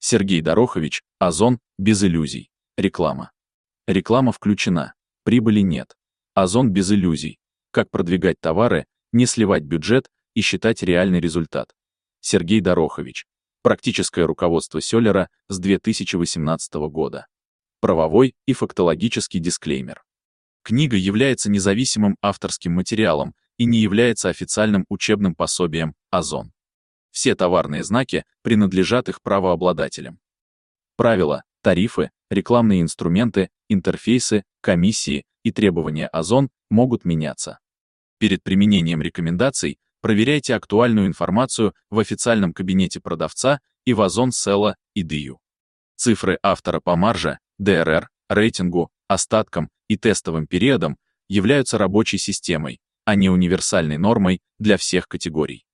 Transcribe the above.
Сергей Дорохович, Озон, без иллюзий. Реклама. Реклама включена. Прибыли нет. Озон без иллюзий. Как продвигать товары, не сливать бюджет и считать реальный результат. Сергей Дорохович. Практическое руководство Селлера с 2018 года. Правовой и фактологический дисклеймер. Книга является независимым авторским материалом и не является официальным учебным пособием Озон. Все товарные знаки принадлежат их правообладателям. Правила, тарифы, рекламные инструменты, интерфейсы, комиссии и требования Озон могут меняться. Перед применением рекомендаций проверяйте актуальную информацию в официальном кабинете продавца и в Озон Sella и DU. Цифры автора по марже, ДРР, рейтингу, остаткам и тестовым периодам являются рабочей системой, а не универсальной нормой для всех категорий.